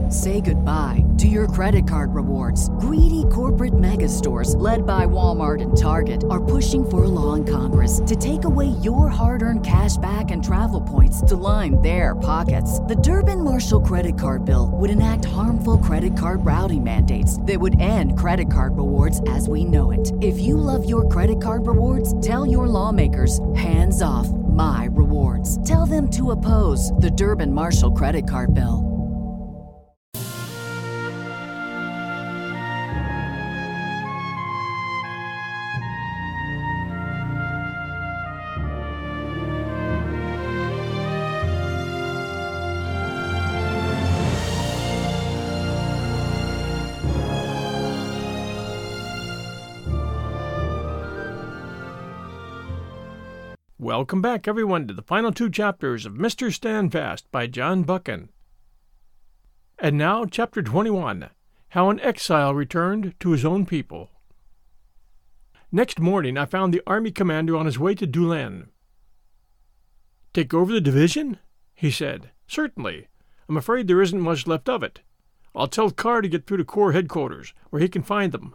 Say goodbye to your credit card rewards. Greedy corporate mega stores, led by Walmart and Target, are pushing for a law in Congress to take away your hard-earned cash back and travel points to line their pockets. The Durbin-Marshall credit card bill would enact harmful credit card routing mandates that would end credit card rewards as we know it. If you love your credit card rewards, tell your lawmakers, hands off my rewards. Tell them to oppose the Durbin-Marshall credit card bill. Welcome back, everyone, to the final 2 chapters of Mr. Standfast by John Buchan. And now, Chapter 21, How an Exile Returned to His Own People. Next morning, I found the army commander on his way to Doullens. "Take over the division?" he said. "Certainly. I'm afraid there isn't much left of it. I'll tell Carr to get through to Corps headquarters, where he can find them.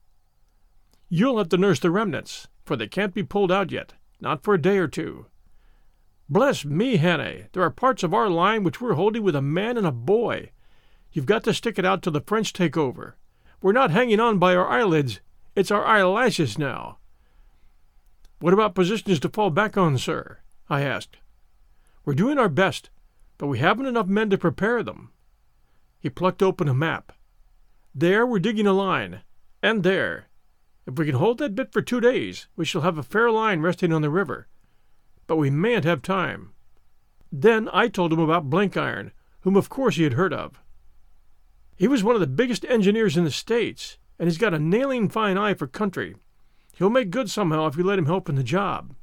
You'll have to nurse the remnants, for they can't be pulled out yet. Not for a day or 2. Bless me, Hannay, there are parts of our line which we're holding with a man and a boy. You've got to stick it out till the French take over. We're not hanging on by our eyelids. It's our eyelashes now." "What about positions to fall back on, sir?" I asked. "We're doing our best, but we haven't enough men to prepare them." He plucked open a map. "There we're digging a line, and there. If we can hold that bit for 2 days, we shall have a fair line resting on the river. But we mayn't have time." Then I told him about Blenkiron, whom of course he had heard of. "He was one of the biggest engineers in the States, and he's got a nailing fine eye for country. He'll make good somehow if you let him help in the job."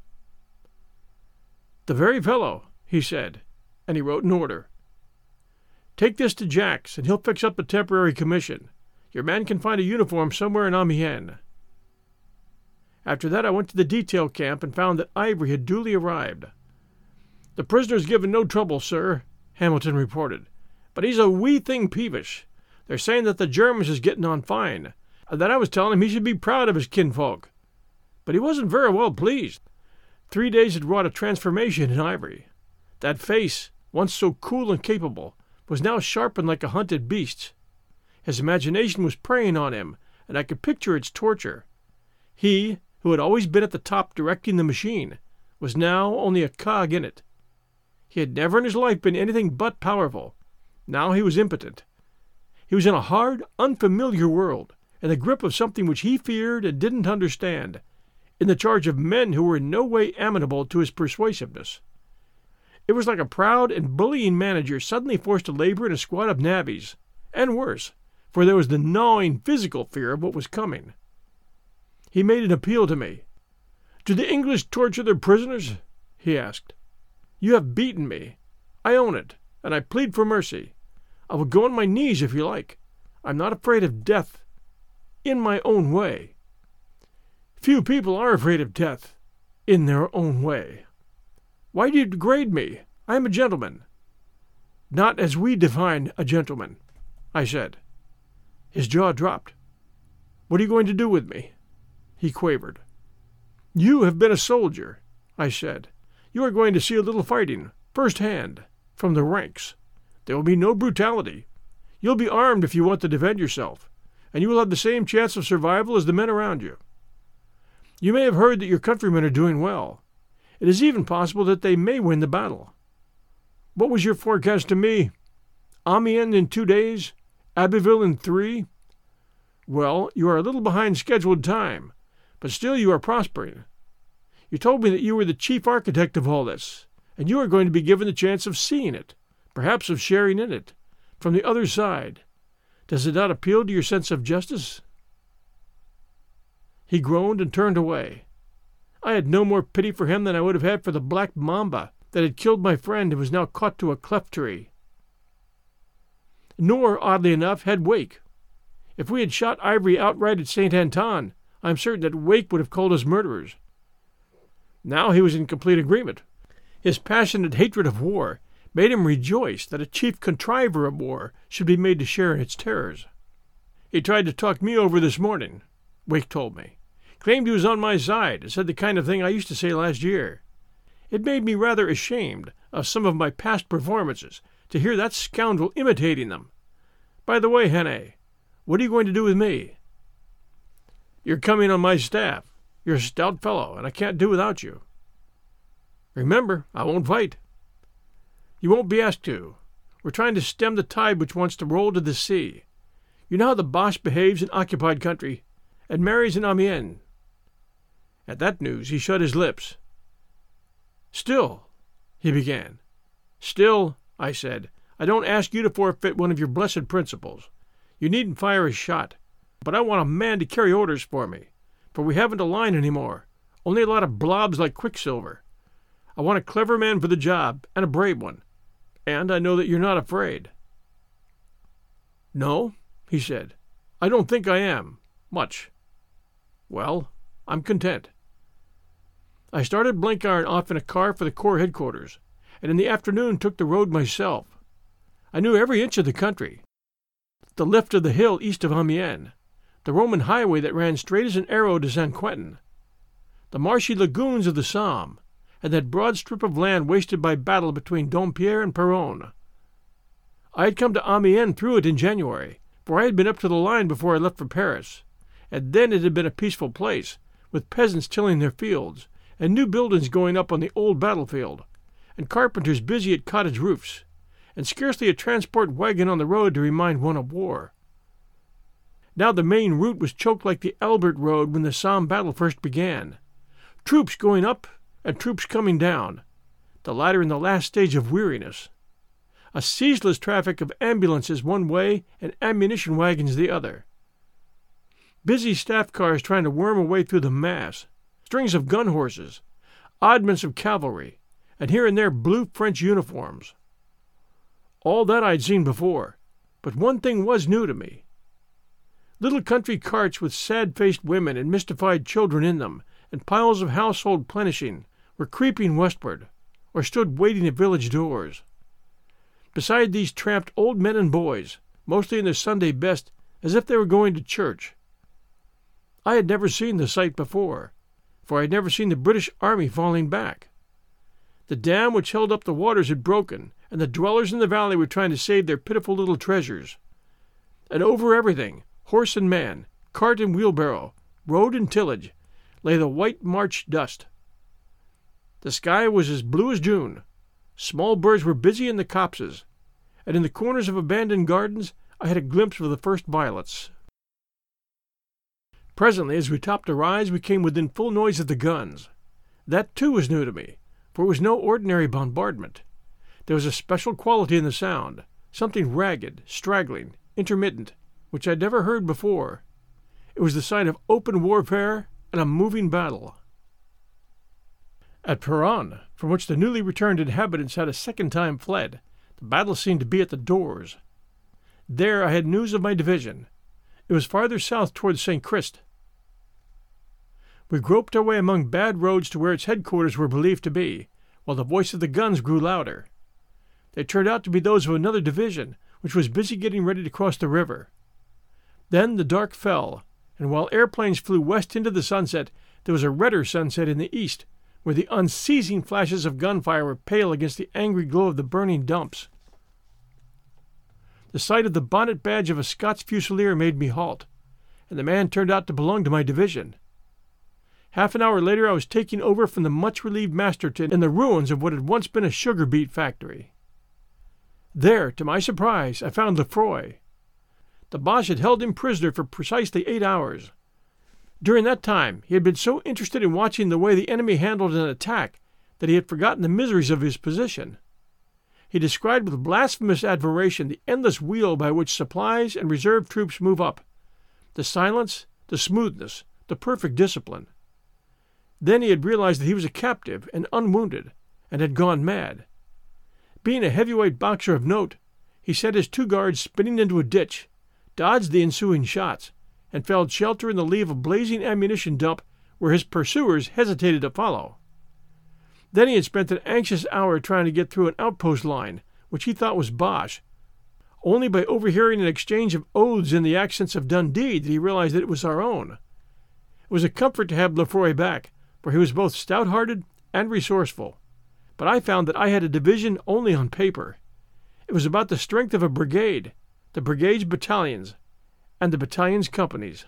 "The very fellow," he said, and he wrote an order. "Take this to Jacks, and he'll fix up a temporary commission. Your man can find a uniform somewhere in Amiens." After that I went to the detail camp and found that Ivory had duly arrived. "The prisoner's given no trouble, sir," Hamilton reported, "but he's a wee thing peevish. They're saying that the Germans is getting on fine, and that I was telling him he should be proud of his kinfolk. But he wasn't very well pleased. 3 days had wrought a transformation in Ivory. That face, once so cool and capable, was now sharpened like a hunted beast's. His imagination was preying on him, and I could picture its torture. He, who had always been at the top directing the machine, was now only a cog in it. He had never in his life been anything but powerful. Now he was impotent. He was in a hard, unfamiliar world, in the grip of something which he feared and didn't understand, in the charge of men who were in no way amenable to his persuasiveness. It was like a proud and bullying manager suddenly forced to labor in a squad of navvies, and worse, for there was the gnawing physical fear of what was coming. He made an appeal to me. "Do the English torture their prisoners?" he asked. "You have beaten me. I own it, and I plead for mercy. I will go on my knees if you like. I'm not afraid of death. In my own way." "Few people are afraid of death. In their own way." "Why do you degrade me? I am a gentleman." "Not as we define a gentleman," I said. His jaw dropped. "What are you going to do with me?" he quavered. "You have been a soldier," I said. "You are going to see a little fighting, first hand, from the ranks. There will be no brutality. You'll be armed if you want to defend yourself, and you will have the same chance of survival as the men around you. You may have heard that your countrymen are doing well. It is even possible that they may win the battle. What was your forecast to me? Amiens in 2 days? Abbeville in 3? Well, you are a little behind scheduled time, but still you are prospering. You told me that you were the chief architect of all this, and you are going to be given the chance of seeing it, perhaps of sharing in it, from the other side. Does it not appeal to your sense of justice?" He groaned and turned away. I had no more pity for him than I would have had for the black mamba that had killed my friend and was now caught to a cleft tree. Nor, oddly enough, had Wake. If we had shot Ivory outright at St. Anton, I am certain that Wake would have called us murderers. Now he was in complete agreement. His passionate hatred of war made him rejoice that a chief contriver of war should be made to share in its terrors. He tried to talk me over this morning, Wake told me. Claimed he was on my side and said the kind of thing I used to say last year. It made me rather ashamed of some of my past performances to hear that scoundrel imitating them. By the way, Hannay, what are you going to do with me? You're coming on my staff. You're a stout fellow, and I can't do without you. Remember, I won't fight. You won't be asked to. We're trying to stem the tide which wants to roll to the sea. You know how the Boche behaves in occupied country, and marries in Amiens. At that news he shut his lips. Still, he began. Still, I said, I don't ask you to forfeit one of your blessed principles. You needn't fire a shot, but I want a man to carry orders for me, for we haven't a line any more, only a lot of blobs like Quicksilver. I want a clever man for the job, and a brave one, and I know that you're not afraid. No, he said, I don't think I am, much. Well, I'm content. I started Blenkiron off in a car for the Corps headquarters, and in the afternoon took the road myself. I knew every inch of the country. The lift of the hill east of Amiens, the Roman highway that ran straight as an arrow to St. Quentin, the marshy lagoons of the Somme, and that broad strip of land wasted by battle between Dompierre and Péronne. I had come to Amiens through it in January, for I had been up to the line before I left for Paris, and then it had been a peaceful place, with peasants tilling their fields, and new buildings going up on the old battlefield, and carpenters busy at cottage roofs, and scarcely a transport wagon on the road to remind one of war. Now the main route was choked like the Albert Road when the Somme battle first began. Troops going up and troops coming down, the latter in the last stage of weariness. A ceaseless traffic of ambulances one way and ammunition wagons the other. Busy staff cars trying to worm a way through the mass, strings of gun horses, oddments of cavalry, and here and there blue French uniforms. All that I'd seen before, but one thing was new to me. Little country carts with sad-faced women and mystified children in them, and piles of household plenishing, were creeping westward, or stood waiting at village doors. Beside these tramped old men and boys, mostly in their Sunday best, as if they were going to church. I had never seen the sight before, for I had never seen the British army falling back. The dam which held up the waters had broken, and the dwellers in the valley were trying to save their pitiful little treasures. And over everything, horse and man, cart and wheelbarrow, road and tillage, lay the white March dust. The sky was as blue as June. Small birds were busy in the copses, and in the corners of abandoned gardens I had a glimpse of the first violets. Presently, as we topped a rise, we came within full noise of the guns. That, too, was new to me, for it was no ordinary bombardment. There was a special quality in the sound, something ragged, straggling, intermittent, which I'd never heard before. It was the sign of open warfare and a moving battle. At Péronne, from which the newly returned inhabitants had a second time fled, the battle seemed to be at the doors. There I had news of my division. It was farther south toward St. Christ. We groped our way among bad roads to where its headquarters were believed to be, while the voice of the guns grew louder. They turned out to be those of another division, which was busy getting ready to cross the river. Then the dark fell, and while airplanes flew west into the sunset, there was a redder sunset in the east, where the unceasing flashes of gunfire were pale against the angry glow of the burning dumps. The sight of the bonnet badge of a Scots Fusilier made me halt, and the man turned out to belong to my division. Half an hour later I was taking over from the much-relieved Masterton in the ruins of what had once been a sugar beet factory. There, to my surprise, I found Lefroy. The Boche had held him prisoner for precisely 8 hours. During that time he had been so interested in watching the way the enemy handled an attack that he had forgotten the miseries of his position. He described with blasphemous admiration the endless wheel by which supplies and reserve troops move up, the silence, the smoothness, the perfect discipline. Then he had realized that he was a captive and unwounded, and had gone mad. Being a heavyweight boxer of note, he set his 2 guards spinning into a ditch, dodged the ensuing shots, and found shelter in the lee of a blazing ammunition dump where his pursuers hesitated to follow. Then he had spent an anxious hour trying to get through an outpost line which he thought was Boche. Only by overhearing an exchange of oaths in the accents of Dundee did he realize that it was our own. It was a comfort to have Lefroy back, for he was both stout-hearted and resourceful. But I found that I had a division only on paper. It was about the strength of a brigade, the brigade's battalions, and the battalion's companies.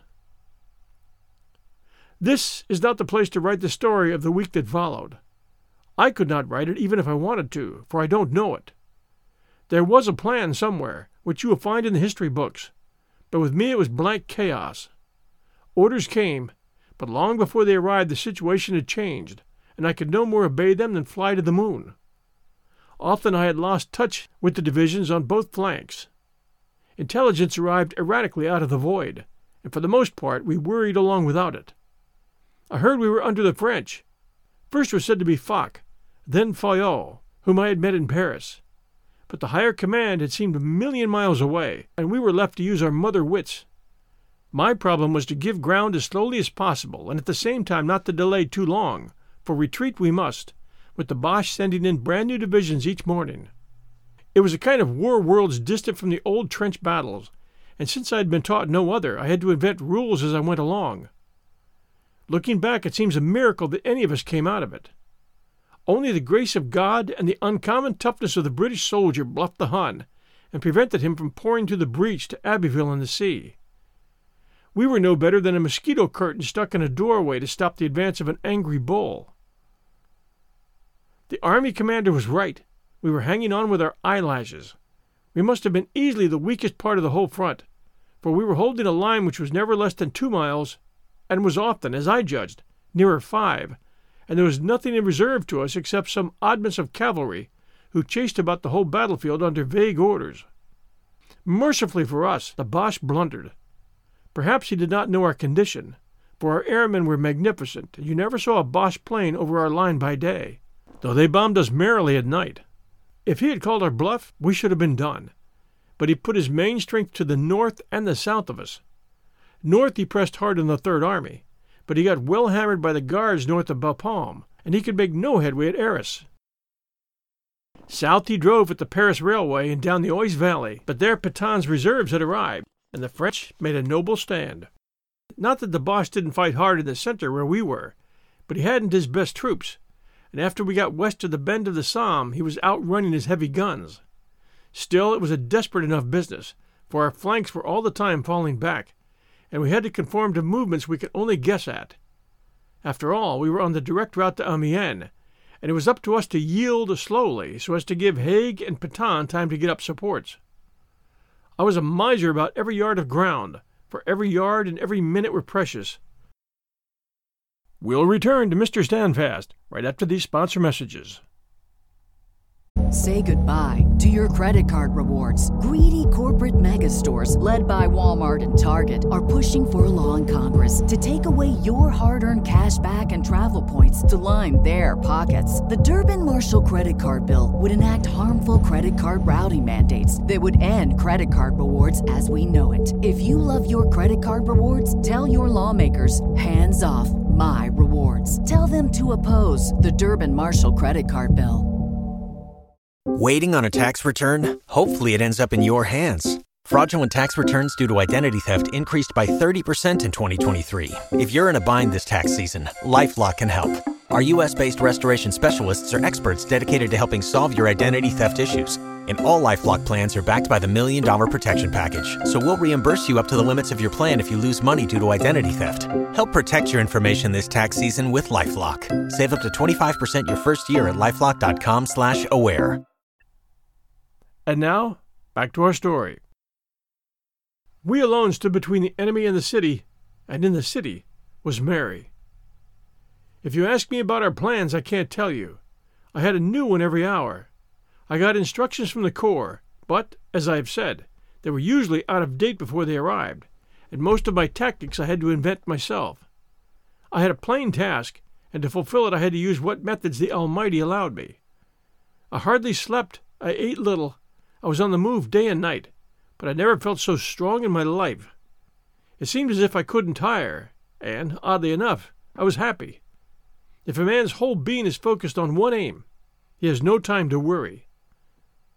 This is not the place to write the story of the week that followed. I could not write it even if I wanted to, for I don't know it. There was a plan somewhere, which you will find in the history books, but with me it was blank chaos. Orders came, but long before they arrived the situation had changed, and I could no more obey them than fly to the moon. Often I had lost touch with the divisions on both flanks. Intelligence arrived erratically out of the void, and for the most part we worried along without it. I heard we were under the French. First was said to be Foch, then Fayot, whom I had met in Paris. But the higher command had seemed a million miles away, and we were left to use our mother wits. My problem was to give ground as slowly as possible, and at the same time not to delay too long, for retreat we must, with the Boche sending in brand-new divisions each morning. It was a kind of war worlds distant from the old trench battles, and since I had been taught no other, I had to invent rules as I went along. Looking back, it seems a miracle that any of us came out of it. Only the grace of God and the uncommon toughness of the British soldier bluffed the Hun, and prevented him from pouring through the breach to Abbeville in the sea. We were no better than a mosquito curtain stuck in a doorway to stop the advance of an angry bull. The army commander was right. We were hanging on with our eyelashes. We must have been easily the weakest part of the whole front, for we were holding a line which was never less than 2 miles, and was often, as I judged, nearer 5, and there was nothing in reserve to us except some oddments of cavalry, who chased about the whole battlefield under vague orders. Mercifully for us, the Boche blundered. Perhaps he did not know our condition, for our airmen were magnificent, and you never saw a Boche plane over our line by day, though they bombed us merrily at night. If he had called our bluff, we should have been done. But he put his main strength to the north and the south of us. North he pressed hard on the Third Army, but he got well hammered by the Guards north of Bapaume, and he could make no headway at Arras. South he drove at the Paris Railway and down the Oise Valley, but there Pétain's reserves had arrived, and the French made a noble stand. Not that the Boche didn't fight hard in the center where we were, but he hadn't his best troops, and after we got west of the bend of the Somme he was outrunning his heavy guns. Still, it was a desperate enough business, for our flanks were all the time falling back, and we had to conform to movements we could only guess at. After all, we were on the direct route to Amiens, and it was up to us to yield slowly so as to give Haig and Pétain time to get up supports. I was a miser about every yard of ground, for every yard and every minute were precious. We'll return to Mr. Standfast right after these sponsor messages. Say goodbye to your credit card rewards. Greedy corporate mega stores, led by Walmart and Target, are pushing for a law in Congress to take away your hard-earned cash back and travel points to line their pockets. The Durbin-Marshall credit card bill would enact harmful credit card routing mandates that would end credit card rewards as we know it. If you love your credit card rewards, tell your lawmakers, hands off my rewards. Tell them to oppose the Durbin-Marshall credit card bill. Waiting on a tax return? Hopefully it ends up in your hands. Fraudulent tax returns due to identity theft increased by 30% in 2023. If you're in a bind this tax season, LifeLock can help. Our U.S.-based restoration specialists are experts dedicated to helping solve your identity theft issues. And all LifeLock plans are backed by the $1 Million Protection Package. So we'll reimburse you up to the limits of your plan if you lose money due to identity theft. Help protect your information this tax season with LifeLock. Save up to 25% your first year at LifeLock.com/aware. And now, back to our story. We alone stood between the enemy and the city, and in the city was Mary. If you ask me about our plans, I can't tell you. I had a new one every hour. I got instructions from the Corps, but, as I have said, they were usually out of date before they arrived, and most of my tactics I had to invent myself. I had a plain task, and to fulfill it I had to use what methods the Almighty allowed me. I hardly slept, I ate little, I was on the move day and night, but I never felt so strong in my life. It seemed as if I couldn't tire, and, oddly enough, I was happy. If a man's whole being is focused on one aim, he has no time to worry.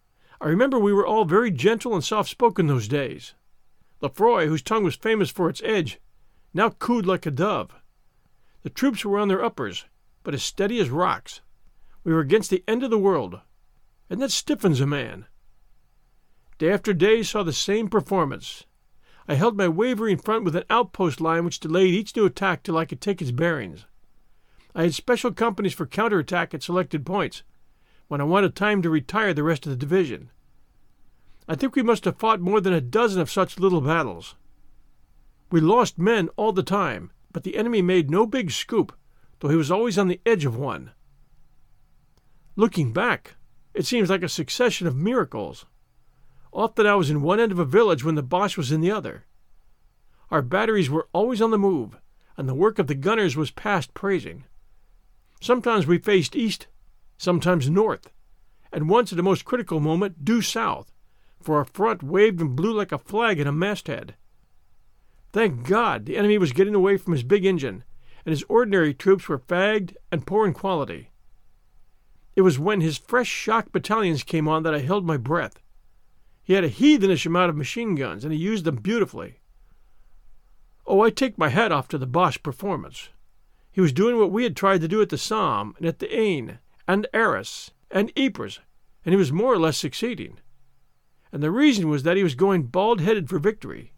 I remember we were all very gentle and soft-spoken those days. Lefroy, whose tongue was famous for its edge, now cooed like a dove. The troops were on their uppers, but as steady as rocks. We were against the end of the world, and that stiffens a man. Day after day saw the same performance. I held my wavering front with an outpost line which delayed each new attack till I could take its bearings. I had special companies for counterattack at selected points, when I wanted time to retire the rest of the division. I think we must have fought more than a dozen of such little battles. We lost men all the time, but the enemy made no big scoop, though he was always on the edge of one. Looking back, it seems like a succession of miracles. Often I was in one end of a village when the Boche was in the other. Our batteries were always on the move, and the work of the gunners was past praising. Sometimes we faced east, sometimes north, and once at a most critical moment due south, for our front waved and blew like a flag at a masthead. Thank God the enemy was getting away from his big engine, and his ordinary troops were fagged and poor in quality. It was when his fresh shock battalions came on that I held my breath. He had a heathenish amount of machine guns, and he used them beautifully. Oh, I take my hat off to the Boche performance. He was doing what we had tried to do at the Somme, and at the Aisne, and Arras, and Ypres, and he was more or less succeeding. And the reason was that he was going bald-headed for victory.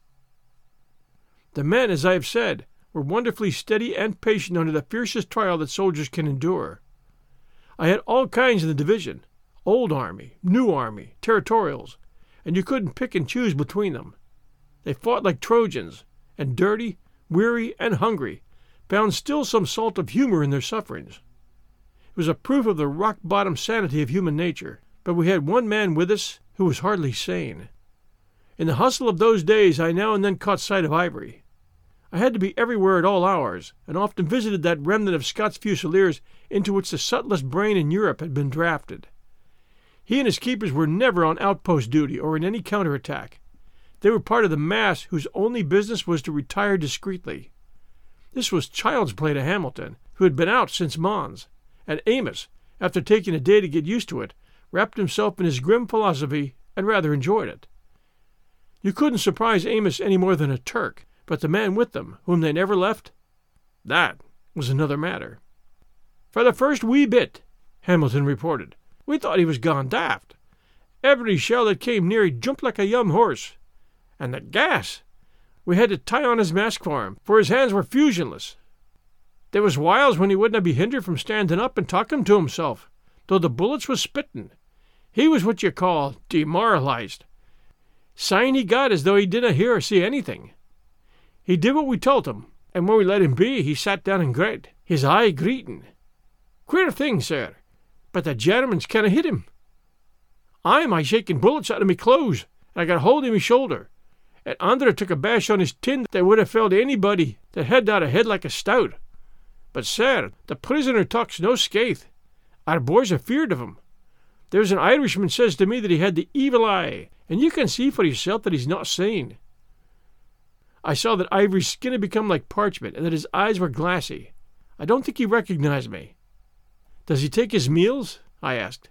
The men, as I have said, were wonderfully steady and patient under the fiercest trial that soldiers can endure. I had all kinds in the division, old army, new army, territorials, and you couldn't pick and choose between them. They fought like Trojans, and dirty, weary, and hungry, found still some salt of humor in their sufferings. It was a proof of the rock-bottom sanity of human nature, but we had one man with us who was hardly sane. In the hustle of those days I now and then caught sight of Ivory. I had to be everywhere at all hours, and often visited that remnant of Scots Fusiliers into which the subtlest brain in Europe had been drafted. He and his keepers were never on outpost duty or in any counterattack. They were part of the mass whose only business was to retire discreetly. This was child's play to Hamilton, who had been out since Mons, and Amos, after taking a day to get used to it, wrapped himself in his grim philosophy and rather enjoyed it. You couldn't surprise Amos any more than a Turk, but the man with them, whom they never left, that was another matter. For the first wee bit, Hamilton reported, we thought he was gone daft. Every shell that came near he jumped like a young horse. And the gas! We had to tie on his mask for his hands were fusionless. There was whiles when he wouldn't be hindered from standing up and talking to himself, though the bullets was spitting. He was what you call demoralized. Sign he got as though he didn't hear or see anything. He did what we told him, and when we let him be, he sat down and grit, his eye greeting. Queer thing, sir, but the Germans canna hit him. I'm shaking bullets out of me clothes, and I got hold of me shoulder, and Andra took a bash on his tin that would have felled anybody that had not a head like a stout. But, sir, the prisoner talks no scathe. Our boys are feared of him. There's an Irishman says to me that he had the evil eye, and you can see for yourself that he's not sane. I saw that Ivory's skin had become like parchment, and that his eyes were glassy. I don't think he recognized me. Does he take his meals? I asked.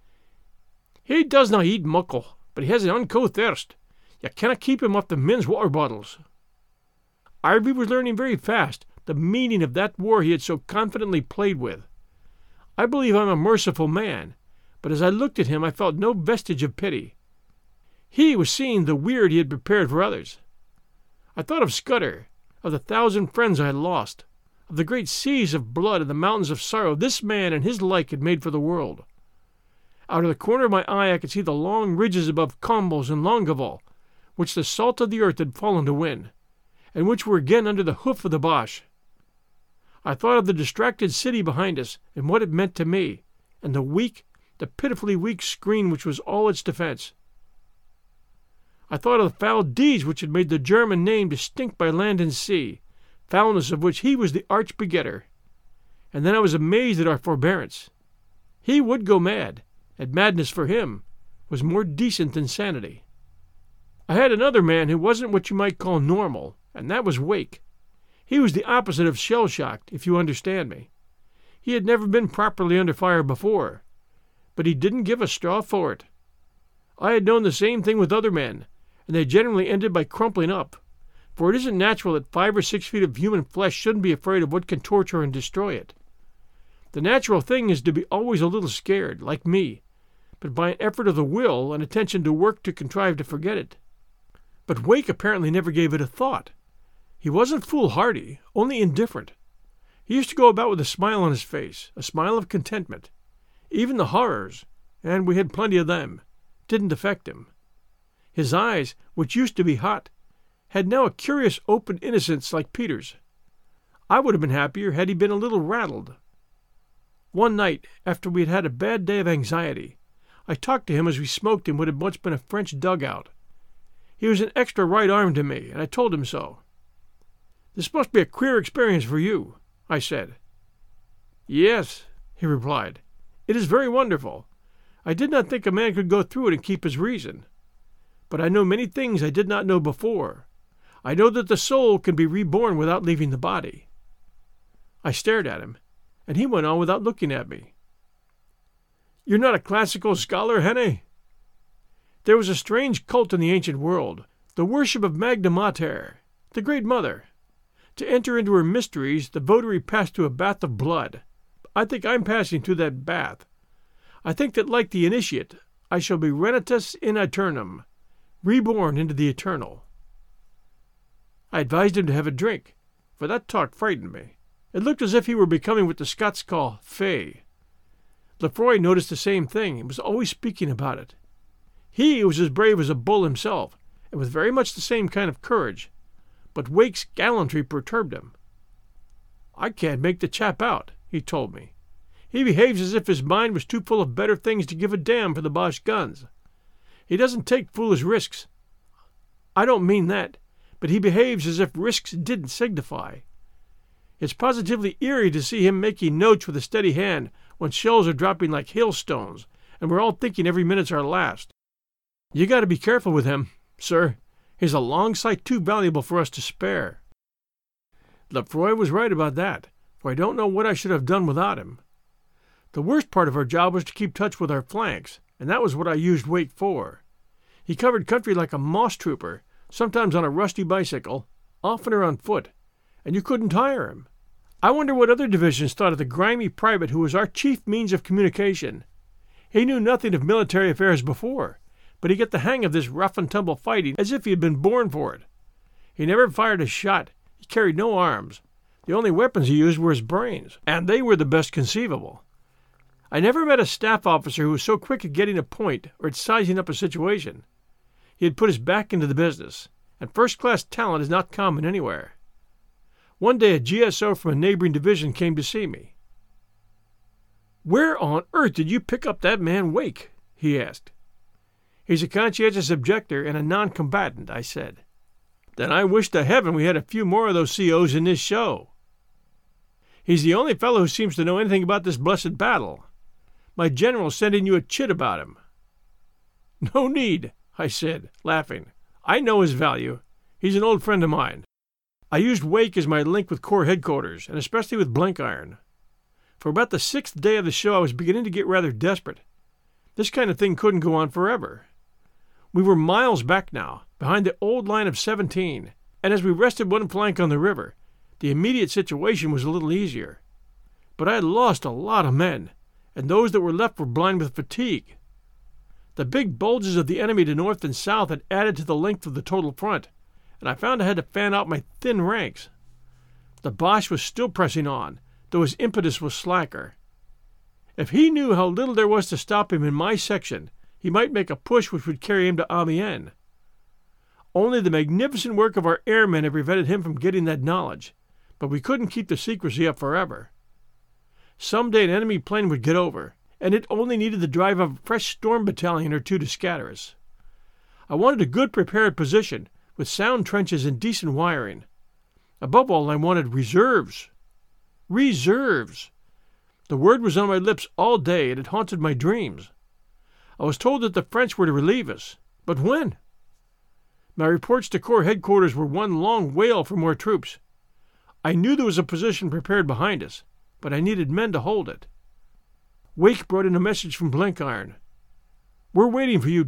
He does not eat muckle, but he has an unco thirst. You cannot keep him off the men's water bottles. Ivory was learning very fast the meaning of that war he had so confidently played with. I believe I'm a merciful man, but as I looked at him I felt no vestige of pity. He was seeing the weird he had prepared for others. I thought of Scudder, of the 1,000 friends I had lost, of the great seas of blood and the mountains of sorrow this man and his like had made for the world. Out of the corner of my eye I could see the long ridges above Combos and Longueval, which the salt of the earth had fallen to win, and which were again under the hoof of the Boche. I thought of the distracted city behind us and what it meant to me, and the pitifully weak screen which was all its defense. I thought of the foul deeds which had made the German name distinct by land and sea, foulness of which he was the arch-begetter. And then I was amazed at our forbearance. He would go mad, and madness for him was more decent than sanity. I had another man who wasn't what you might call normal, and that was Wake. He was the opposite of shell-shocked, if you understand me. He had never been properly under fire before, but he didn't give a straw for it. I had known the same thing with other men, and they generally ended by crumpling up, for it isn't natural that 5 or 6 feet of human flesh shouldn't be afraid of what can torture and destroy it. The natural thing is to be always a little scared, like me, but by an effort of the will and attention to work to contrive to forget it. But Wake apparently never gave it a thought. He wasn't foolhardy, only indifferent. He used to go about with a smile on his face, a smile of contentment. Even the horrors, and we had plenty of them, didn't affect him. His eyes, which used to be hot, had now a curious open innocence like Peter's. I would have been happier had he been a little rattled. One night, after we had had a bad day of anxiety, I talked to him as we smoked in what had once been a French dugout. He was an extra right arm to me, and I told him so. "This must be a queer experience for you," I said. "Yes," he replied. "It is very wonderful. I did not think a man could go through it and keep his reason. But I know many things I did not know before. I know that the soul can be reborn without leaving the body." I stared at him, and he went on without looking at me. "You're not a classical scholar, Henne?" "There was a strange cult in the ancient world, the worship of Magna Mater, the Great Mother. To enter into her mysteries, the votary passed through a bath of blood. I think I'm passing through that bath. I think that, like the initiate, I shall be renatus in aeternum, reborn into the eternal." I advised him to have a drink, for that talk frightened me. It looked as if he were becoming what the Scots call fey. Lefroy noticed the same thing and was always speaking about it. He was as brave as a bull himself, and with very much the same kind of courage, but Wake's gallantry perturbed him. "I can't make the chap out," he told me. "He behaves as if his mind was too full of better things to give a damn for the Boche guns. He doesn't take foolish risks. I don't mean that, but he behaves as if risks didn't signify. It's positively eerie to see him making notes with a steady hand when shells are dropping like hailstones, and we're all thinking every minute's our last. You got to be careful with him, sir. He's a long sight too valuable for us to spare." Lefroy was right about that, for I don't know what I should have done without him. The worst part of our job was to keep touch with our flanks, and that was what I used Wake for. He covered country like a moss trooper, sometimes on a rusty bicycle, oftener on foot, and you couldn't tire him. I wonder what other divisions thought of the grimy private who was our chief means of communication. He knew nothing of military affairs before, but he got the hang of this rough-and-tumble fighting as if he had been born for it. He never fired a shot. He carried no arms. The only weapons he used were his brains, and they were the best conceivable. I never met a staff officer who was so quick at getting a point or at sizing up a situation. He had put his back into the business, and first-class talent is not common anywhere. One day a GSO from a neighboring division came to see me. "Where on earth did you pick up that man Wake?" he asked. "He's a conscientious objector and a non-combatant," I said. "Then I wish to heaven we had a few more of those COs in this show. He's the only fellow who seems to know anything about this blessed battle. My general's sending you a chit about him." "No need," I said, laughing. "I know his value. He's an old friend of mine. I used Wake as my link with Corps headquarters, and especially with Blenkiron. For about the 6th day of the show I was beginning to get rather desperate. This kind of thing couldn't go on forever. We were miles back now, behind the old line of 17, and as we rested one flank on the river, the immediate situation was a little easier. But I had lost a lot of men, and those that were left were blind with fatigue. The big bulges of the enemy to north and south had added to the length of the total front, and I found I had to fan out my thin ranks. The Boche was still pressing on, though his impetus was slacker. If he knew how little there was to stop him in my section, he might make a push which would carry him to Amiens. Only the magnificent work of our airmen had prevented him from getting that knowledge, but we couldn't keep the secrecy up forever. Some day an enemy plane would get over, and it only needed the drive of a fresh storm battalion or two to scatter us. I wanted a good prepared position, with sound trenches and decent wiring. Above all, I wanted reserves. Reserves! The word was on my lips all day, and it haunted my dreams. I was told that the French were to relieve us, but when? My reports to Corps headquarters were one long wail for more troops. I knew there was a position prepared behind us, but I needed men to hold it. Wake brought in a message from Blenkiron. "We're waiting for you, Dick,"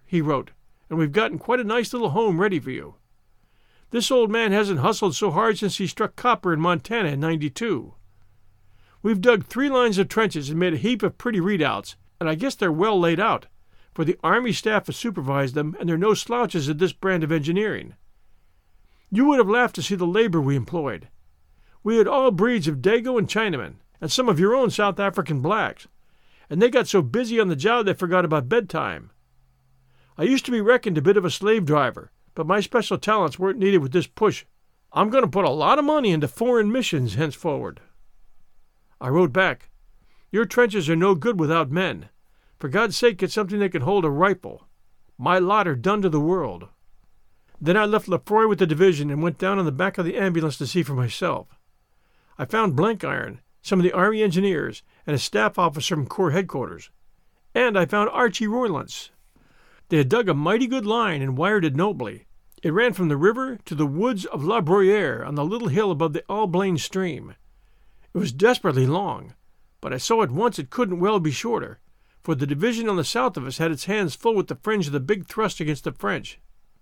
he wrote, "and we've gotten quite a nice little home ready for you. This old man hasn't hustled so hard since he struck copper in Montana in '92. We've dug 3 lines of trenches and made a heap of pretty readouts, and I guess they're well laid out, for the Army staff has supervised them, and they're no slouches at this brand of engineering. You would have laughed to see the labor we employed. We had all breeds of Dago and Chinamen, and some of your own South African blacks, and they got so busy on the job they forgot about bedtime. I used to be reckoned a bit of a slave driver, but my special talents weren't needed with this push. I'm going to put a lot of money into foreign missions henceforward." I wrote back, "Your trenches are no good without men. For God's sake, get something that can hold a rifle. My lot are done to the world." Then I left Lefroy with the division and went down on the back of the ambulance to see for myself. I found Blenkiron, some of the Army engineers, and a staff officer from Corps headquarters. And I found Archie Roylance. They had dug a mighty good line and wired it nobly. It ran from the river to the woods of La Bruyere on the little hill above the Alblaine stream. It was desperately long, but I saw at once it couldn't well be shorter, for the division on the south of us had its hands full with the fringe of the big thrust against the French.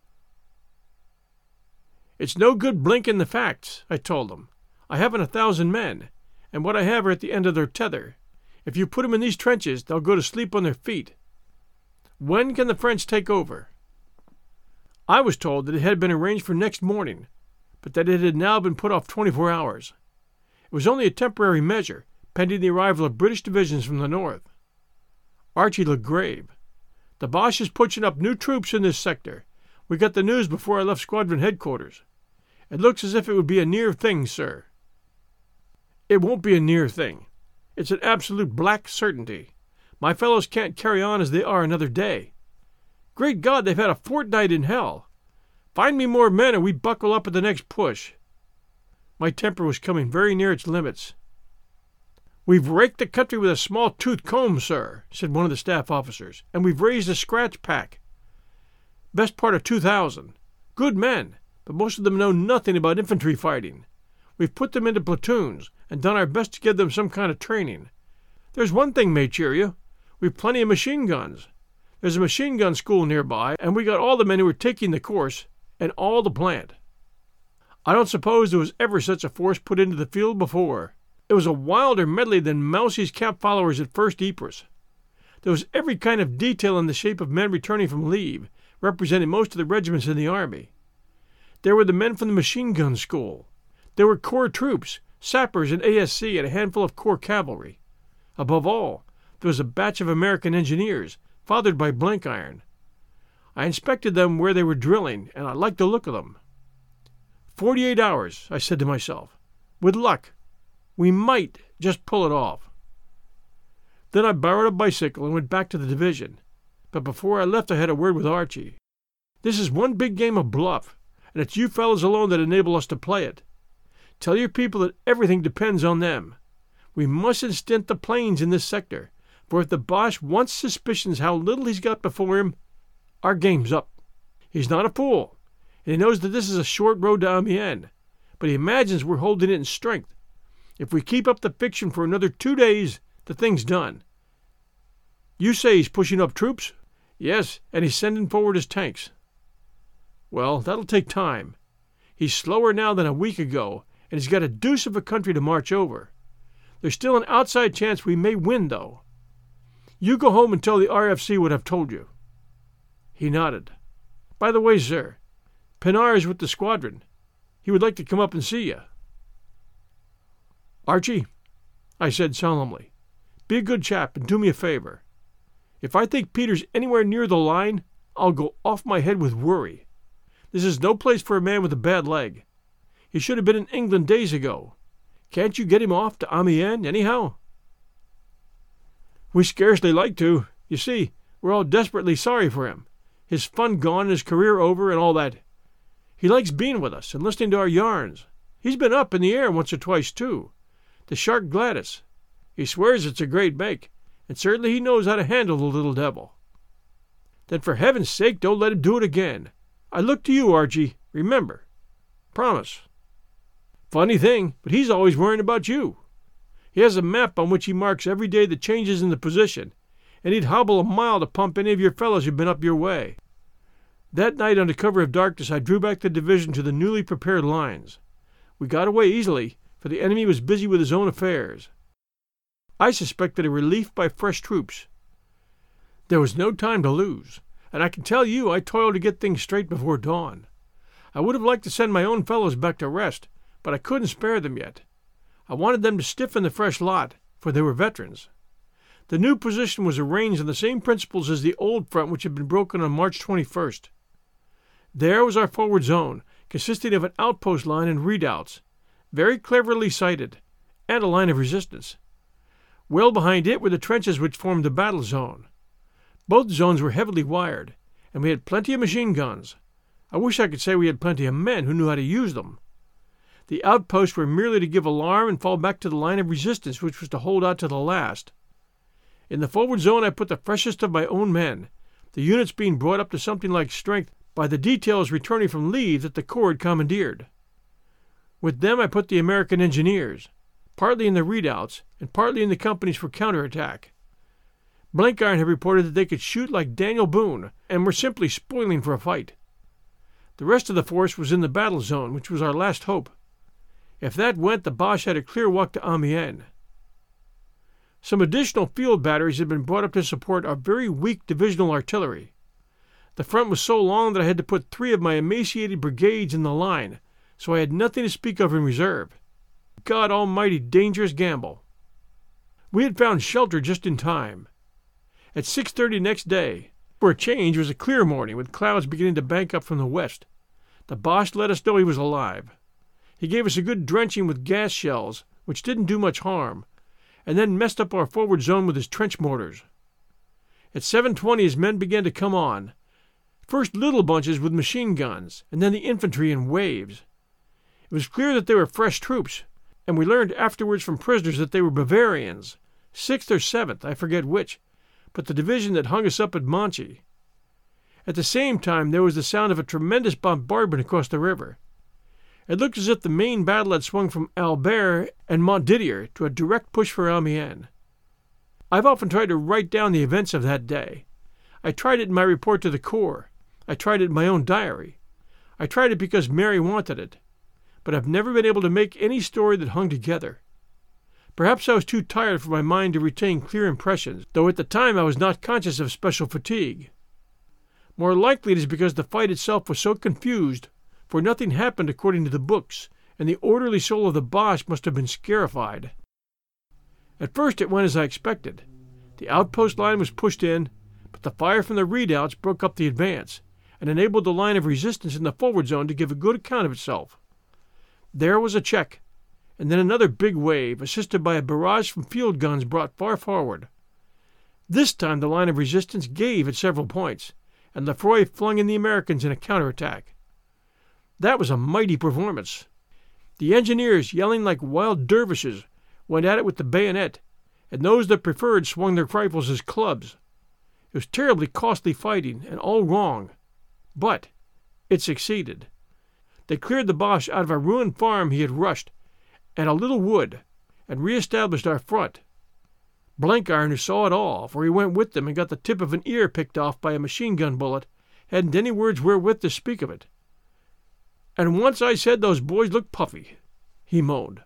"It's no good blinking the facts," I told them. "I haven't 1,000 men, and what I have are at the end of their tether. If you put them in these trenches, they'll go to sleep on their feet. When can the French take over?" I was told that it had been arranged for next morning, but that it had now been put off 24 hours. It was only a temporary measure, pending the arrival of British divisions from the north. Archie looked grave. "The Boche is pushing up new troops in this sector. We got the news before I left squadron headquarters. It looks as if it would be a near thing, sir." "It won't be a near thing. It's an absolute black certainty. My fellows can't carry on as they are another day. Great God, they've had a fortnight in hell. Find me more men or we buckle up at the next push." My temper was coming very near its limits. "We've raked the country with a small-toothed comb, sir," said one of the staff officers, "and we've raised a scratch pack. Best part of 2,000. Good men, but most of them know nothing about infantry fighting. We've put them into platoons and done our best to give them some kind of training. There's one thing may cheer you. We've plenty of machine guns. There's a machine gun school nearby, and we got all the men who are taking the course, and all the plant. I don't suppose there was ever such a force put into the field before. It was a wilder medley than Mousie's camp followers at First Ypres. There was every kind of detail in the shape of men returning from leave, representing most of the regiments in the army. There were the men from the machine gun school. There were Corps troops, sappers and ASC, and a handful of Corps cavalry. Above all, there was a batch of American engineers, fathered by Blenkiron. I inspected them where they were drilling, and I liked the look of them. 48 hours, I said to myself. With luck, we might just pull it off. Then I borrowed a bicycle and went back to the division. But before I left, I had a word with Archie. This is one big game of bluff, and it's you fellows alone that enable us to play it. Tell your people that everything depends on them. We mustn't stint the planes in this sector, for if the Boche once suspicions how little he's got before him, our game's up. He's not a fool, and he knows that this is a short road to Amiens, but he imagines we're holding it in strength. If we keep up the fiction for another 2 days, the thing's done. You say he's pushing up troops? Yes, and he's sending forward his tanks. Well, that'll take time. He's slower now than a week ago, and he's got a deuce of a country to march over. There's still an outside chance we may win, though. You go home and tell the RFC what I've told you. He nodded. By the way, sir, Pinard is with the squadron. He would like to come up and see you. Archie, I said solemnly, be a good chap and do me a favor. If I think Peter's anywhere near the line, I'll go off my head with worry. This is no place for a man with a bad leg. He should have been in England days ago. Can't you get him off to Amiens, anyhow? We scarcely like to. You see, we're all desperately sorry for him. His fun gone and his career over and all that. He likes being with us and listening to our yarns. He's been up in the air once or twice, too. The Shark Gladys. He swears it's a great make, and certainly he knows how to handle the little devil. Then for heaven's sake, don't let him do it again. I look to you, Archie. Remember. Promise. Funny thing, but he's always worrying about you. He has a map on which he marks every day the changes in the position, and he'd hobble a mile to pump any of your fellows who'd been up your way. That night, under cover of darkness, I drew back the division to the newly prepared lines. We got away easily, for the enemy was busy with his own affairs. I suspected a relief by fresh troops. There was no time to lose, and I can tell you I toiled to get things straight before dawn. I would have liked to send my own fellows back to rest, but I couldn't spare them yet. I wanted them to stiffen the fresh lot, for they were veterans. The new position was arranged on the same principles as the old front which had been broken on March 21st. There was our forward zone, consisting of an outpost line and redoubts, very cleverly sited, and a line of resistance. Well behind it were the trenches which formed the battle zone. Both zones were heavily wired, and we had plenty of machine guns. I wish I could say we had plenty of men who knew how to use them. The outposts were merely to give alarm and fall back to the line of resistance which was to hold out to the last. In the forward zone I put the freshest of my own men, the units being brought up to something like strength by the details returning from leave that the Corps had commandeered. With them I put the American engineers, partly in the redoubts and partly in the companies for counterattack. Blenkiron had reported that they could shoot like Daniel Boone and were simply spoiling for a fight. The rest of the force was in the battle zone, which was our last hope. If that went, the Boche had a clear walk to Amiens. Some additional field batteries had been brought up to support our very weak divisional artillery. The front was so long that I had to put 3 of my emaciated brigades in the line, so I had nothing to speak of in reserve. God almighty, dangerous gamble. We had found shelter just in time. At 6:30 next day, for a change, it was a clear morning with clouds beginning to bank up from the west. The Boche let us know he was alive. He gave us a good drenching with gas shells, which didn't do much harm, and then messed up our forward zone with his trench mortars. At 7:20 his men began to come on, first little bunches with machine guns, and then the infantry in waves. It was clear that they were fresh troops, and we learned afterwards from prisoners that they were Bavarians, 6th or 7th, I forget which, but the division that hung us up at Monchy. At the same time there was the sound of a tremendous bombardment across the river. It looked as if the main battle had swung from Albert and Montdidier to a direct push for Amiens. I've often tried to write down the events of that day. I tried it in my report to the Corps. I tried it in my own diary. I tried it because Mary wanted it. But I've never been able to make any story that hung together. Perhaps I was too tired for my mind to retain clear impressions, though at the time I was not conscious of special fatigue. More likely it is because the fight itself was so confused, for nothing happened according to the books, and the orderly soul of the Boche must have been scarified. At first it went as I expected. The outpost line was pushed in, but the fire from the redoubts broke up the advance, and enabled the line of resistance in the forward zone to give a good account of itself. There was a check, and then another big wave, assisted by a barrage from field guns brought far forward. This time the line of resistance gave at several points, and Lefroy flung in the Americans in a counterattack. That was a mighty performance. The engineers, yelling like wild dervishes, went at it with the bayonet, and those that preferred swung their rifles as clubs. It was terribly costly fighting, and all wrong. But it succeeded. They cleared the Boche out of a ruined farm he had rushed, and a little wood, and re-established our front. Blenkiron, who saw it all, for he went with them and got the tip of an ear picked off by a machine-gun bullet, hadn't any words wherewith to speak of it. And once I said those boys looked puffy, he moaned.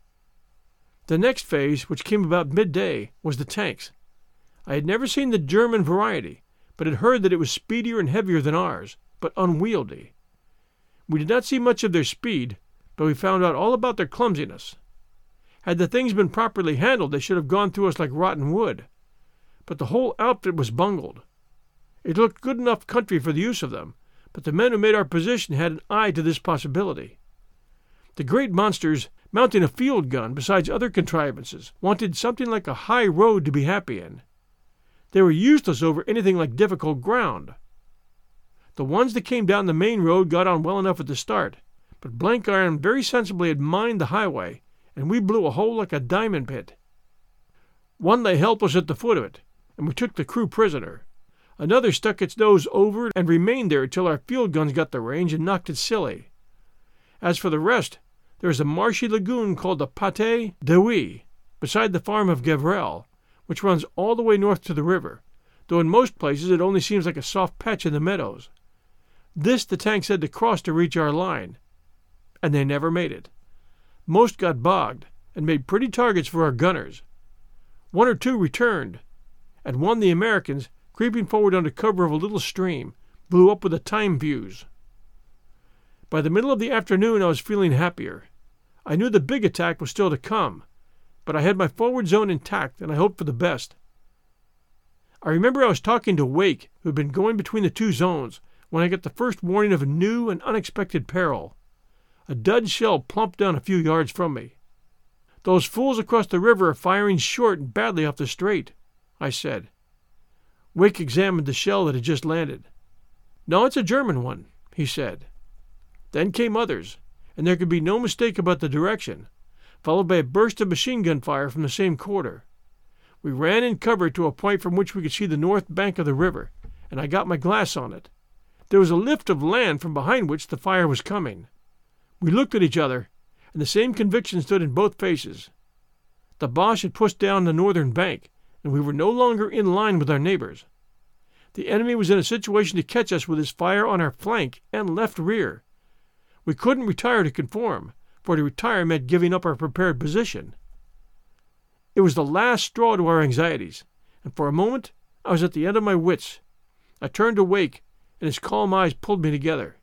The next phase, which came about midday, was the tanks. I had never seen the German variety, but had heard that it was speedier and heavier than ours, but unwieldy. We did not see much of their speed, but we found out all about their clumsiness. Had the things been properly handled, they should have gone through us like rotten wood. But the whole outfit was bungled. It looked good enough country for the use of them, but the men who made our position had an eye to this possibility. The great monsters, mounting a field gun besides other contrivances, wanted something like a high road to be happy in. They were useless over anything like difficult ground. The ones that came down the main road got on well enough at the start, but Blenkiron very sensibly had mined the highway, and we blew a hole like a diamond pit. One lay helpless at the foot of it, and we took the crew prisoner. Another stuck its nose over and remained there until our field guns got the range and knocked it silly. As for the rest, there is a marshy lagoon called the Pate d'Ouy, beside the farm of Gavrel, which runs all the way north to the river, though in most places it only seems like a soft patch in the meadows. This the tanks had to cross to reach our line, and they never made it. Most got bogged and made pretty targets for our gunners. 1 or 2 returned, and one, the Americans, creeping forward under cover of a little stream, blew up with a time fuse. By the middle of the afternoon I was feeling happier. I knew the big attack was still to come, but I had my forward zone intact and I hoped for the best. I remember I was talking to Wake, who had been going between the 2 zones, when I got the first warning of a new and unexpected peril. A dud shell plumped down a few yards from me. "Those fools across the river are firing short and badly off the strait," I said. Wake examined the shell that had just landed. "No, it's a German one," he said. Then came others, and there could be no mistake about the direction, followed by a burst of machine gun fire from the same quarter. We ran in cover to a point from which we could see the north bank of the river, and I got my glass on it. There was a lift of land from behind which the fire was coming. We looked at each other, and the same conviction stood in both faces. The Boche had pushed down the northern bank, and we were no longer in line with our neighbors. The enemy was in a situation to catch us with his fire on our flank and left rear. We couldn't retire to conform, for to retire meant giving up our prepared position. It was the last straw to our anxieties, and for a moment I was at the end of my wits. I turned to Wake, and his calm eyes pulled me together.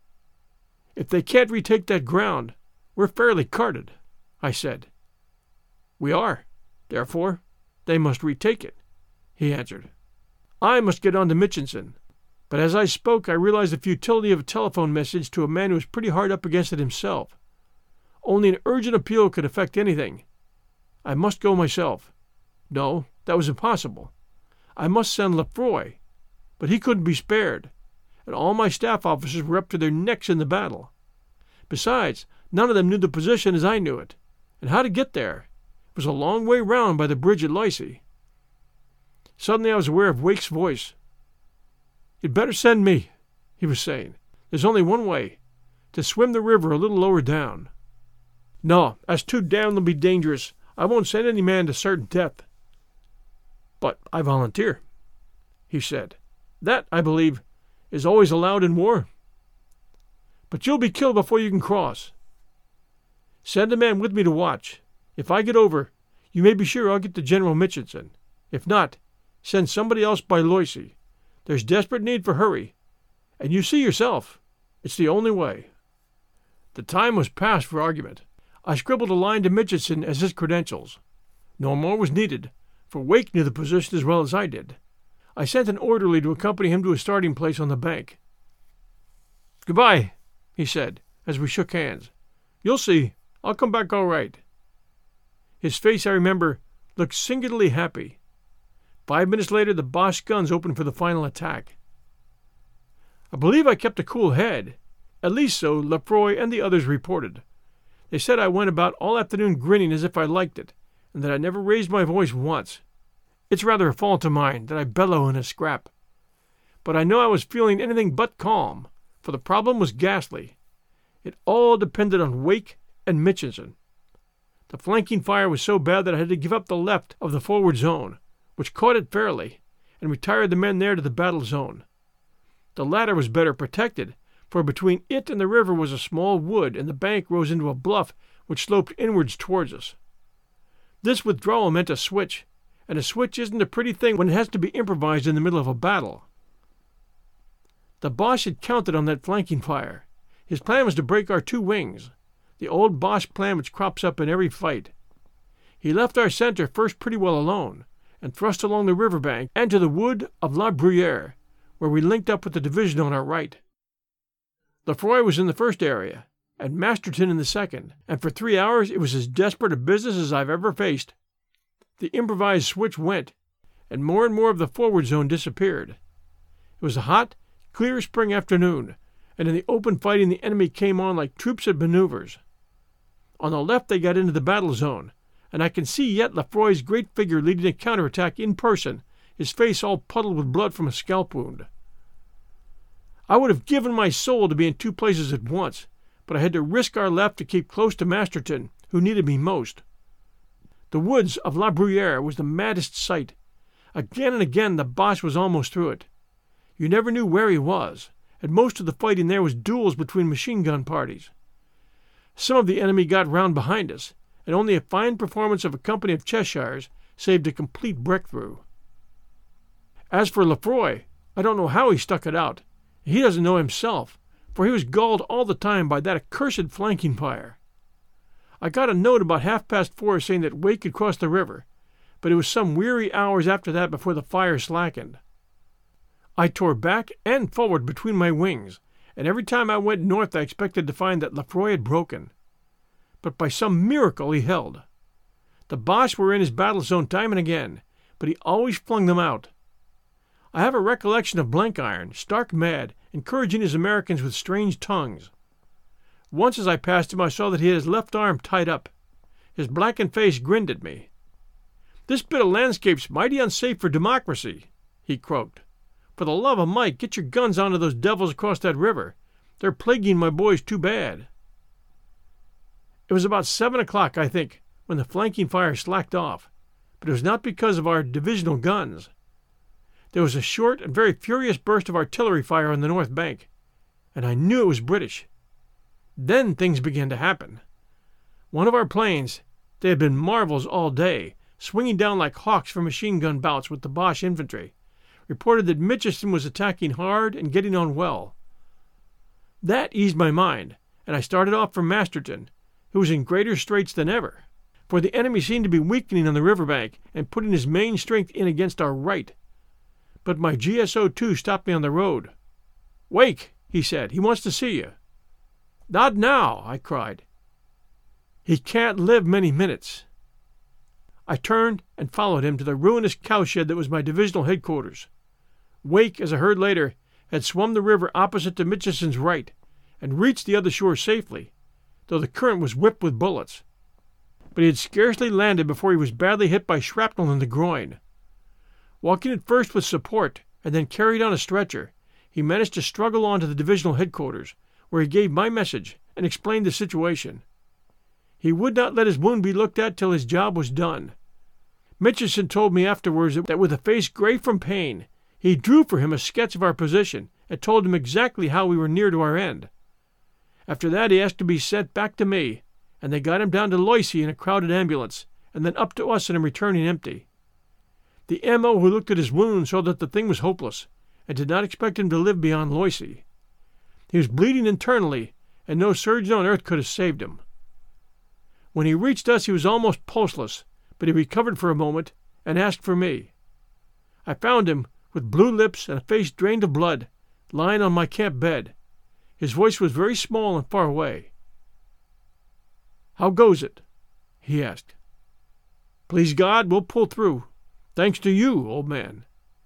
"If they can't retake that ground, we're fairly carted," I said. "We are. Therefore, they must retake it," he answered. I must get on to Mitchinson, but as I spoke I realized the futility of a telephone message to a man who was pretty hard up against it himself. Only an urgent appeal could effect anything. I must go myself. No, that was impossible. I must send Lefroy, but he couldn't be spared, and all my staff officers were up to their necks in the battle. Besides, none of them knew the position as I knew it, and how to get there. It was a long way round by the bridge at Loisy. Suddenly I was aware of Wake's voice. "You'd better send me," he was saying. "There's only one way, to swim the river a little lower down." "No, that's too damnably dangerous. I won't send any man to certain death." "But I volunteer," he said. "That, I believe, is always allowed in war." "But you'll be killed before you can cross." "Send a man with me to watch. If I get over, you may be sure I'll get to General Mitchinson. If not, send somebody else by Loisy. There's desperate need for hurry, and you see yourself, it's the only way." The time was past for argument. I scribbled a line to Mitchinson as his credentials. No more was needed, for Wake knew the position as well as I did. I sent an orderly to accompany him to his starting place on the bank. "Goodbye," he said, as we shook hands. "You'll see, I'll come back all right." His face, I remember, looked singularly happy. 5 minutes later the Boche guns opened for the final attack. I believe I kept a cool head. At least so Lefroy and the others reported. They said I went about all afternoon grinning as if I liked it, and that I never raised my voice once. It's rather a fault of mine that I bellow in a scrap. But I know I was feeling anything but calm, for the problem was ghastly. It all depended on Wake and Mitchinson. The flanking fire was so bad that I had to give up the left of the forward zone, which caught it fairly, and retired the men there to the battle zone. The latter was better protected, for between it and the river was a small wood, and the bank rose into a bluff which sloped inwards towards us. This withdrawal meant a switch, and a switch isn't a pretty thing when it has to be improvised in the middle of a battle. The Boche had counted on that flanking fire. His plan was to break our 2 wings, the old Boche plan which crops up in every fight. He left our center first pretty well alone, and thrust along the river bank and to the wood of La Bruyere, where we linked up with the division on our right. Lefroy was in the first area, and Masterton in the second, and for 3 hours it was as desperate a business as I've ever faced. The improvised switch went, and more of the forward zone disappeared. It was a hot, clear spring afternoon, and in the open fighting the enemy came on like troops at maneuvers. On the left they got into the battle zone, and I can see yet Lefroy's great figure leading a counterattack in person, his face all puddled with blood from a scalp wound. I would have given my soul to be in 2 places at once, but I had to risk our left to keep close to Masterton, who needed me most. The woods of La Bruyere was the maddest sight. Again and again the Boche was almost through it. You never knew where he was, and most of the fighting there was duels between machine-gun parties. Some of the enemy got round behind us, and only a fine performance of a company of Cheshires saved a complete breakthrough. As for Lefroy, I don't know how he stuck it out. He doesn't know himself, for he was galled all the time by that accursed flanking fire. I got a note about 4:30 saying that Wake had crossed the river, but it was some weary hours after that before the fire slackened. I tore back and forward between my wings, and every time I went north I expected to find that Lefroy had broken. But by some miracle he held. The Boche were in his battle zone time and again, but he always flung them out. I have a recollection of Blenkiron, stark mad, encouraging his Americans with strange tongues. Once as I passed him I saw that he had his left arm tied up. His blackened face grinned at me. "This bit of landscape's mighty unsafe for democracy," he croaked. "For the love of Mike, get your guns onto those devils across that river. They're plaguing my boys too bad." It was about 7 o'clock, I think, when the flanking fire slacked off, but it was not because of our divisional guns. There was a short and very furious burst of artillery fire on the north bank, and I knew it was British. Then things began to happen. One of our planes, they had been marvels all day, swinging down like hawks for machine-gun bouts with the Boche infantry, reported that Mitchison was attacking hard and getting on well. That eased my mind, and I started off for Masterton, who was in greater straits than ever, for the enemy seemed to be weakening on the riverbank and putting his main strength in against our right. But my GSO-2 stopped me on the road. "Wake," he said. "He wants to see you." "Not now," I cried. "He can't live many minutes." I turned and followed him to the ruinous cowshed that was my divisional headquarters. Wake, as I heard later, had swum the river opposite to Mitchison's right and reached the other shore safely, though the current was whipped with bullets. But he had scarcely landed before he was badly hit by shrapnel in the groin. Walking at first with support and then carried on a stretcher, he managed to struggle on to the divisional headquarters, where he gave my message and explained the situation. He would not let his wound be looked at till his job was done. Mitchison told me afterwards that with a face gray from pain, he drew for him a sketch of our position and told him exactly how we were near to our end. After that he asked to be sent back to me, and they got him down to Loisy in a crowded ambulance, and then up to us in a returning empty. The M.O. who looked at his wound saw that the thing was hopeless, and did not expect him to live beyond Loisy. He was bleeding internally, and no surgeon on earth could have saved him. When he reached us he was almost pulseless, but he recovered for a moment and asked for me. I found him, with blue lips and a face drained of blood, lying on my camp bed. His voice was very small and far away. "How goes it?" he asked. "Please God, we'll pull through. Thanks to you, old man."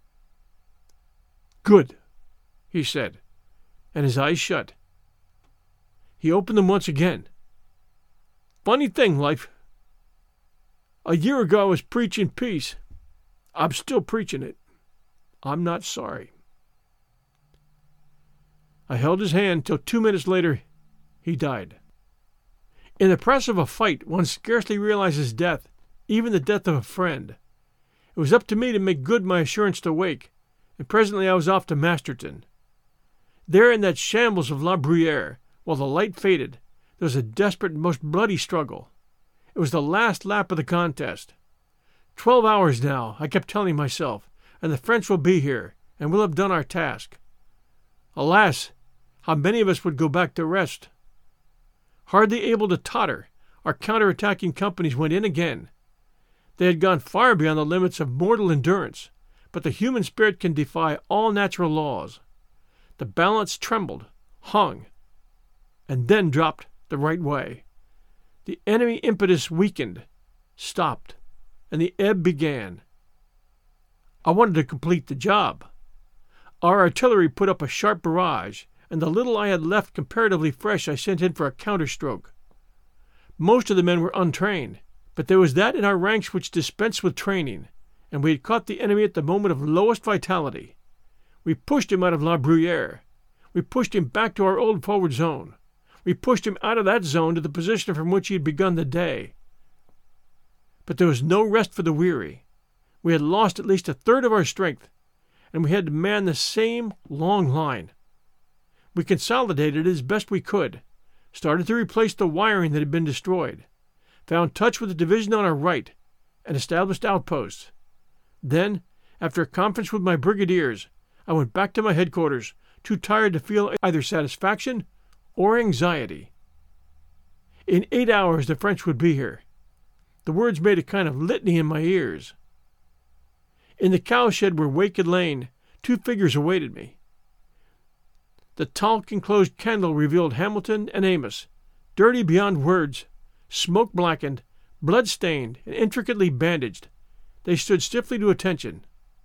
"Good," he said, and his eyes shut. He opened them once again. "Funny thing, life. A year ago I was preaching peace. I'm still preaching it. I'm not sorry." I held his hand till 2 minutes later he died. In the press of a fight one scarcely realizes death, even the death of a friend. It was up to me to make good my assurance to Wake, and presently I was off to Masterton. There in that shambles of La Bruyere, while the light faded, there was a desperate and most bloody struggle. It was the last lap of the contest. 12 hours now, I kept telling myself, and the French will be here, and we'll have done our task. Alas, how many of us would go back to rest? Hardly able to totter, our counter-attacking companies went in again. They had gone far beyond the limits of mortal endurance, but the human spirit can defy all natural laws. The balance trembled, hung, and then dropped the right way. The enemy impetus weakened, stopped, and the ebb began. I wanted to complete the job. Our artillery put up a sharp barrage, and the little I had left comparatively fresh I sent in for a counterstroke. Most of the men were untrained, but there was that in our ranks which dispensed with training, and we had caught the enemy at the moment of lowest vitality. We pushed him out of La Bruyere. We pushed him back to our old forward zone. We pushed him out of that zone to the position from which he had begun the day. But there was no rest for the weary. We had lost at least a third of our strength, and we had to man the same long line. We consolidated as best we could, started to replace the wiring that had been destroyed, found touch with the division on our right, and established outposts. Then, after a conference with my brigadiers, I went back to my headquarters, too tired to feel either satisfaction or anxiety. In 8 hours the French would be here. The words made a kind of litany in my ears. In the cowshed where Wake had lain, 2 figures awaited me. The talc-enclosed candle revealed Hamilton and Amos, dirty beyond words, smoke-blackened, blood-stained, and intricately bandaged. They stood stiffly to attention.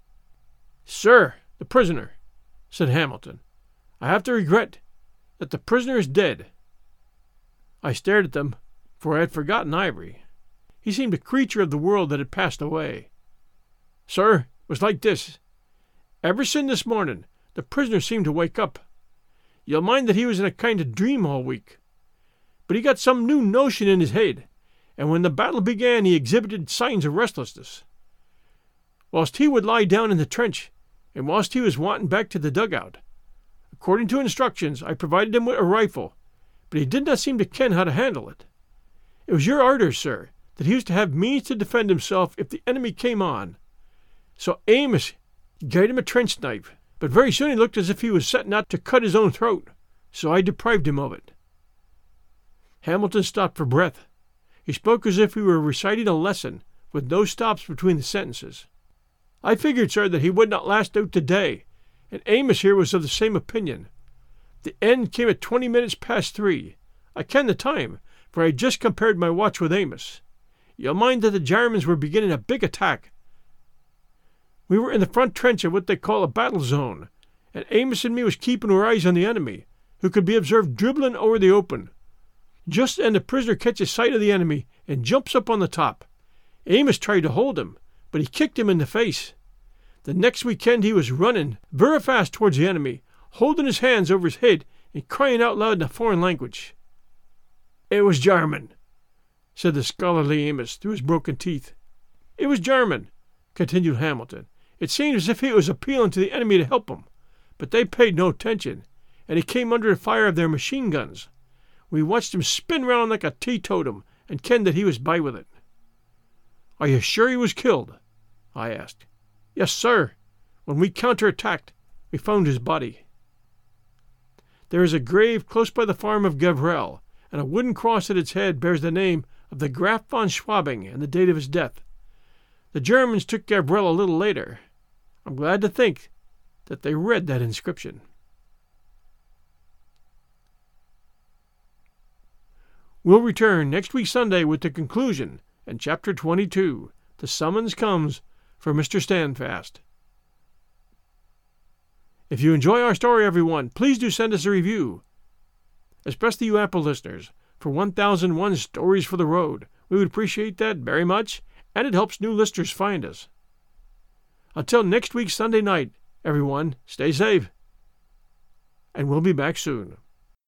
"Sir, the prisoner," said Hamilton. "I have to regret that the prisoner is dead." I stared at them, for I had forgotten Ivory. He seemed a creature of the world that had passed away. "Sir, it was like this. Ever since this morning, the prisoner seemed to wake up. You'll mind that he was in a kind of dream all week. But he got some new notion in his head, and when the battle began he exhibited signs of restlessness. Whilst he would lie down in the trench, and whilst he was wanting back to the dugout. According to instructions, I provided him with a rifle, but he did not seem to ken how to handle it. It was your orders, sir, that he was to have means to defend himself if the enemy came on. So Amos gave him a trench knife, but very soon he looked as if he was setting out to cut his own throat, so I deprived him of it." Hamilton stopped for breath. He spoke as if he were reciting a lesson, with no stops between the sentences. "I figured, sir, that he would not last out the day, and Amos here was of the same opinion. The end came at 20 minutes past 3. I ken the time, for I had just compared my watch with Amos. You'll mind that the Germans were beginning a big attack. We were in the front trench of what they call a battle zone, and Amos and me was keeping our eyes on the enemy, who could be observed dribbling over the open. Just then the prisoner catches sight of the enemy and jumps up on the top. Amos tried to hold him, but he kicked him in the face. The next we kenned he was running very fast towards the enemy, holding his hands over his head and crying out loud in a foreign language. "It was German," said the scholarly Amos through his broken teeth. "It was German," continued Hamilton. "It seemed as if he was appealing to the enemy to help him, but they paid no attention, and he came under the fire of their machine guns. We watched him spin round like a teetotum, and kenned that he was by with it." "Are you sure he was killed?" I asked. "Yes, sir. When we counter-attacked, we found his body. There is a grave close by the farm of Gavrel, and a wooden cross at its head bears the name of the Graf von Schwabing and the date of his death. The Germans took Gavrel a little later. I'm glad to think that they read that inscription." We'll return next week Sunday with the conclusion and Chapter 22, The Summons Comes for Mr. Standfast. If you enjoy our story, everyone, please do send us a review, especially you Apple listeners, for 1001 Stories for the Road. We would appreciate that very much, and it helps new listeners find us. Until next week Sunday night, everyone, stay safe, and we'll be back soon.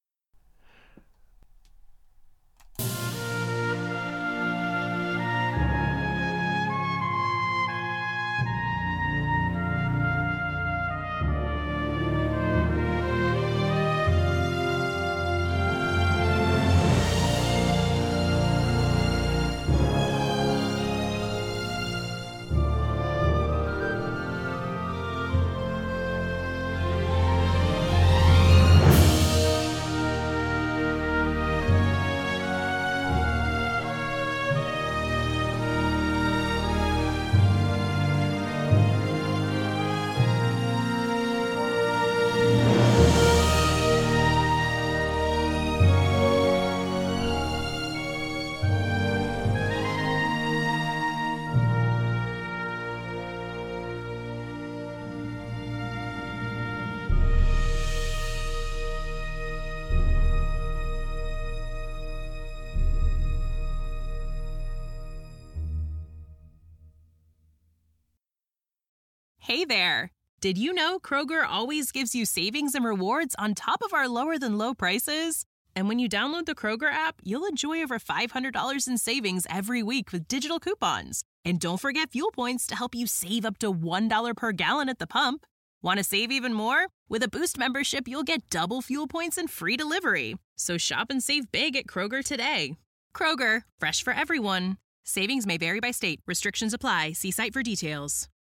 Hey there! Did you know Kroger always gives you savings and rewards on top of our lower-than-low prices? And when you download the Kroger app, you'll enjoy over $500 in savings every week with digital coupons. And don't forget fuel points to help you save up to $1 per gallon at the pump. Want to save even more? With a Boost membership, you'll get double fuel points and free delivery. So shop and save big at Kroger today. Kroger, fresh for everyone. Savings may vary by state. Restrictions apply. See site for details.